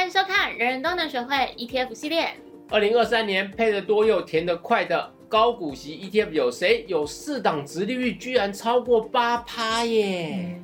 迎收看人人都能学会 ETF 系列。 2023年配得多又填得快的高股息 ETF 有谁？有4档殖利率居然超过 8% 耶！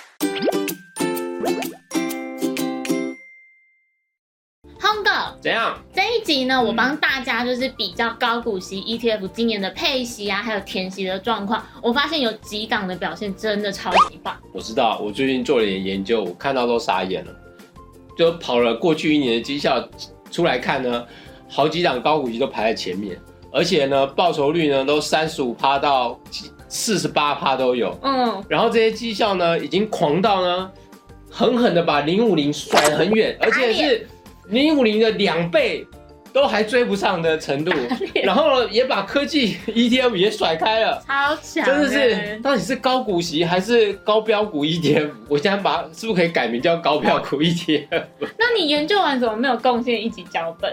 轰哥， 怎样？ 这一集呢，我帮大家就是比较高股息 ETF 今年的配息啊，还有填息的状况。我发现有几档的表现真的超级棒。 我知道，我最近做了点研究，我看到都傻眼了。就跑了过去1年的绩效出来看呢，好几档高股息都排在前面，而且呢，报酬率呢都35%到48%都有。然后这些绩效呢，已经狂到呢，狠狠的把050甩很远，而且是050的2倍都还追不上的程度，然后也把科技 ETF 也甩开了， 超强， 真的是到底是高股息还是高标股 ETF？ 我现在是不是可以改名叫高标股 ETF？ 那你研究完怎么没有贡献一集脚本？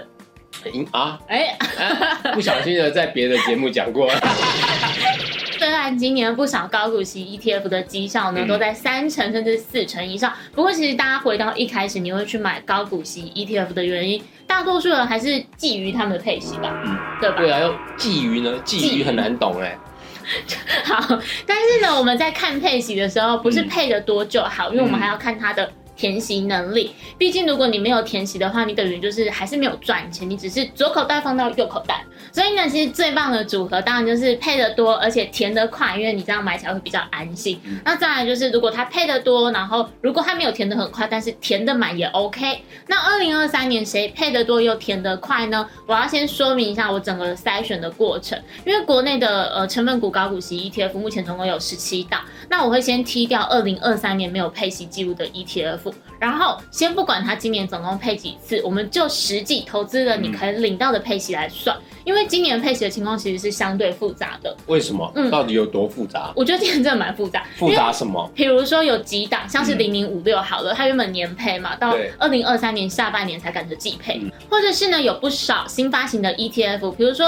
不小心的在别的节目讲过了。 虽然今年不少高股息 ETF 的绩效呢都在3成甚至4成以上，不过其实大家回到一开始你会去买高股息 ETF 的原因，大多数人还是觊觎他们的配息吧，对吧？ 对啊，又觊觎呢，觊觎很难懂哎。 好，但是呢，我们在看配息的时候，不是配得多就好，因为我们还要看它的填息能力。毕竟如果你没有填息的话，你等于就是还是没有赚钱，你只是左口袋放到右口袋。所以呢，其实最棒的组合当然就是配得多，而且填得快，因为你这样买起来会比较安心。那再来就是如果它配得多，然后如果它没有填得很快，但是填得满也 OK。那2023年谁配得多又填得快呢？我要先说明一下我整个筛选的过程，因为国内的成分股高股息 ETF 目前总共有17档，那我会先踢掉2023年没有配息记录的 ETF。然后先不管它今年总共配几次，我们就实际投资人你可以领到的配息来算，因为今年配息的情况其实是相对复杂的。 为什么？到底有多复杂？ 我觉得今年真的蛮复杂。 复杂什么？比如说有几档，像是0056好了，它原本年配嘛，到2023年下半年才赶着季配，或者是呢有不少新发行的 ETF， 比如说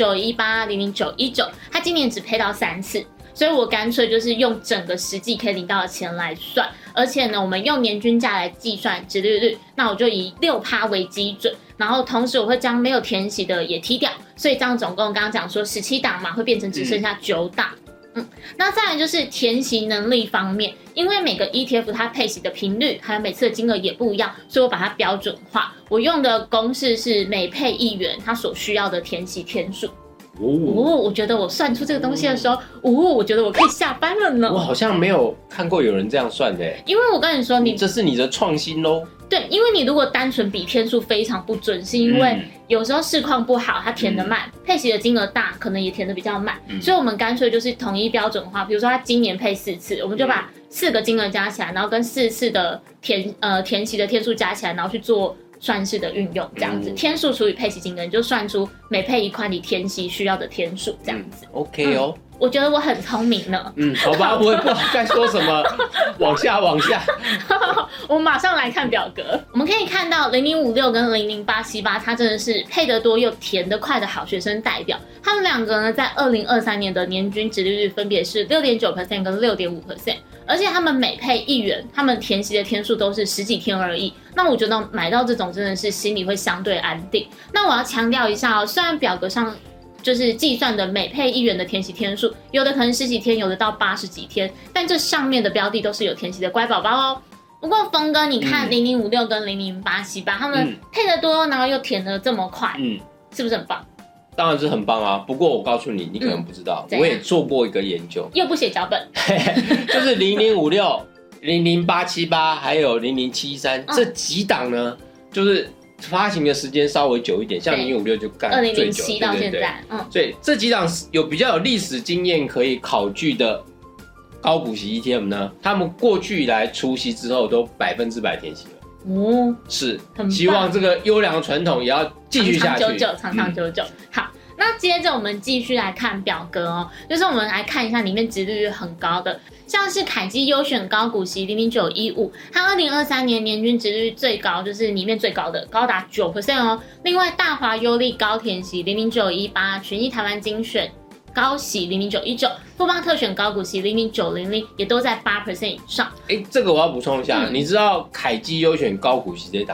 00918、00919，它今年只配到3次。所以我干脆就是用整个实际可以领到的钱来算，而且呢，我们用年均价来计算殖利率，那我就以6%为基准，然后同时我会将没有填息的也踢掉，所以这样总共刚刚讲说17档嘛，会变成只剩下9档。那再来就是填息能力方面，因为每个 ETF 它配息的频率还有每次的金额也不一样，所以我把它标准化，我用的公式是每配1元它所需要的填息天数。我觉得我算出这个东西的时候，我觉得我可以下班了呢。 我好像没有看过有人这样算的， 因为我跟你说， 这是你的创新咯。 对，因为你如果单纯比天数非常不准，是因为有时候市况不好，它填得慢，配息的金额大，可能也填得比较慢，所以我们干脆就是统一标准化。比如说它今年配4次，我们就把4个金额加起来，然后跟4次的填息的天数加起来，然后去做算式的运用，这样子，天数除以配息金额，你就算出每配1块你填息需要的天数，这样子。 OK 哦。 我觉得我很聪明呢。 好吧，我也不知道该说什么，往下。 我马上来看表格，我们可以看到0056跟00878，它真的是配得多又填得快的好学生代表。他们2个呢，在2023年的年均殖利率分别是6.9% 跟6.5%，而且他们每配1元，他们填息的天数都是10几天而已。那我觉得买到这种真的是心里会相对安定。那我要强调一下虽然表格上就是计算的每配1元的填息天数，有的可能10几天，有的到80几天，但这上面的标的都是有填息的乖宝宝哦。不过峰哥，你看0056跟00878，他们配得多，然后又填得这么快，是不是很棒？ 当然是很棒啊！不过我告诉你，你可能不知道，我也做过一个研究， 又不写脚本， 就是0056、00878还有0073这几档呢，就是发行的时间稍微久一点，像0056就干最久 ，2007到现在， 所以这几档比较有历史经验可以考据的高股息 ETF 呢，他们过去以来除息之后都100%填息了。是，希望这个优良的传统也要继续下去， 长长久久。好，那接着我们继续来看表格哦，就是我们来看一下里面殖利率很高的，像是凯基优选高股息00915，它2023年年均殖利率最高，就是里面最高的，高达 9% 哦。另外大华优利高填息00918，权益台湾精选高息00919，富邦特选高股息00900也都在 8% 以上。 这个我要补充一下，你知道凯基优选高股息这一档，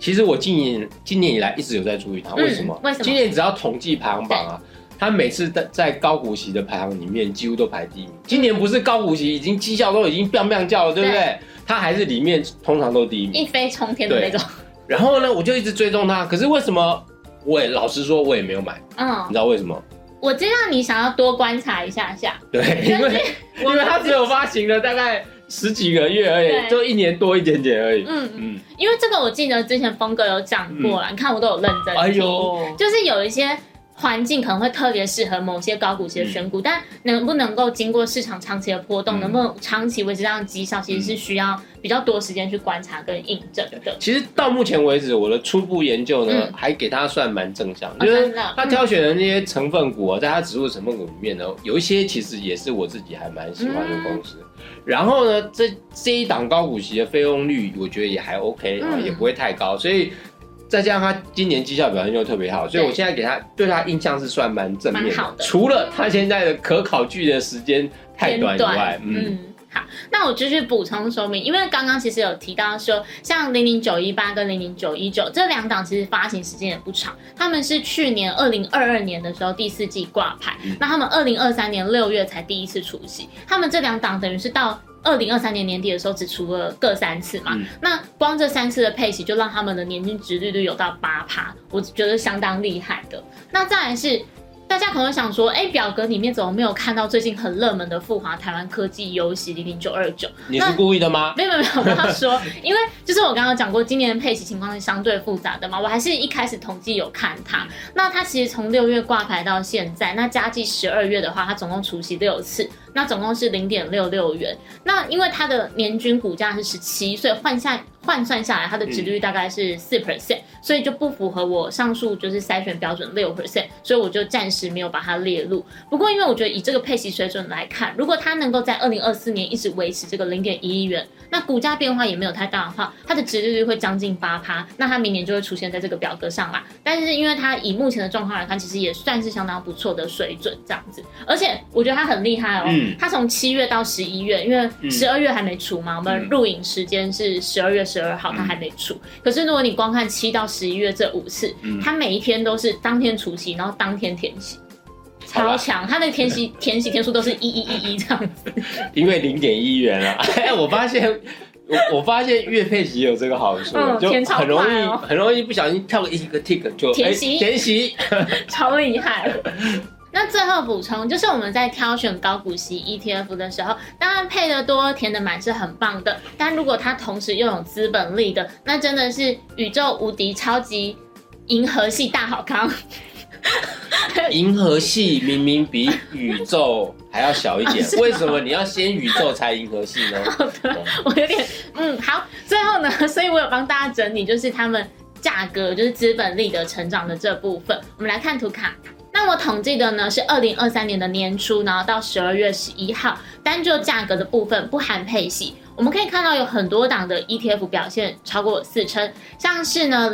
其实我今年以来一直有在注意它，为什么？ 为什么？ 今年只要统计排行榜啊，它每次在高股息的排行里面几乎都排第一名。今年不是高股息已经绩效都已经biang biang叫了，对不对？它还是里面通常都第一名， 一飞冲天的那种。 然后呢，我就一直追踪它，可是为什么老实说我也没有买？你知道为什么？ 我知道你想要多观察一下。 对，因为它只有发行了大概10几个月而已，就1年多一点点而已。 因为这个我记得之前峰哥有讲过了，你看我都有认真听。 哎呦， 就是有一些环境可能会特别适合某些高股息的选股，但能不能够经过市场长期的波动，能不能长期维持这样的绩效，其实是需要比较多时间去观察跟印证的。 其实到目前为止，我的初步研究呢，还给他算蛮正向，就是他挑选的那些成分股啊，在他指数成分股里面呢，有一些其实也是我自己还蛮喜欢的公司。然后呢，这一档高股息的费用率，我觉得也还 OK，也不会太高，所以。再加上他今年绩效表现又特别好，所以我现在对他印象是算蛮正面的。除了他现在的可考据的时间太短以外， 好，那我继续补充说明，因为刚刚其实有提到说，像00918跟00919这2档其实发行时间也不长，他们是去年2022年的时候第4季挂牌，那他们2023年6月才第一次除息，他们这2档等于是到2023年年底的时候只除了各3次嘛，那光这3次的配息就让他们的年均殖利率有到8%，我觉得相当厉害的。那再来是。大家可能会想说，表格里面怎么没有看到最近很热门的富华台湾科技优息00929？ 你是故意的吗？ 没有，我要说，因为就是我刚刚讲过，今年的配息情况是相对复杂的嘛，我还是一开始统计有看它。那它其实从6月挂牌到现在，那加计12月的话，它总共除息6次，那总共是0.66元。那因为它的年均股价是17，所以换算下来，它的殖利率大概是4%，所以就不符合我上述就是筛选标准6%，所以我就暂时没有把它列入。不过，因为我觉得以这个配息水准来看，如果它能够在2024年一直维持这个0.11元，那股价变化也没有太大的话，它的殖利率会将近8%，那它明年就会出现在这个表格上啦。但是因为它以目前的状况来看，其实也算是相当不错的水准这样子。而且我觉得它很厉害哦，它从7月到11月，因为12月还没除嘛，我们录影时间是12月12号，它还没除。可是如果你光看7到11月这5次，它每一天都是当天除息，然后当天填息。超强，它那个填息天数都是1111这样子。因为 0.1元啊，我发现月配息有这个好处，就很容易不小心跳一个 tick 就填息， 超厉害。那最后补充，就是我们在挑选高股息 ETF 的时候，当然配的多填的满是很棒的，但如果它同时又有资本利的，那真的是宇宙无敌超级银河系大好康。 银河系明明比宇宙还要小一点，为什么你要先宇宙才银河系呢？ 好的，我有点好。最后呢，所以我有帮大家整理，就是他们价格就是资本利得成长的这部分。我们来看图卡。那我统计的呢是2023年的年初，然后到12月11号，单就价格的部分不含配息。我们可以看到有很多档的 ETF 表现超過40%，像是呢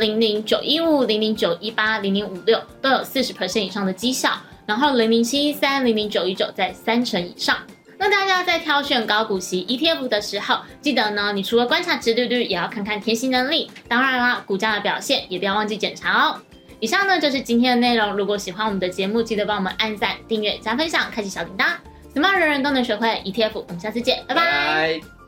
00915、00918、0056都有40% 以上的绩效，然后00713、00919在30%以上。那大家在挑选高股息 ETF 的时候，记得呢，你除了观察殖利率，也要看看填息能力，当然啦，股价的表现也不要忘记检查哦。以上呢就是今天的内容，如果喜欢我们的节目，记得帮我们按赞、订阅、加分享、开启小铃铛，Smart 人人都能学会 ETF，我们下次见，拜拜。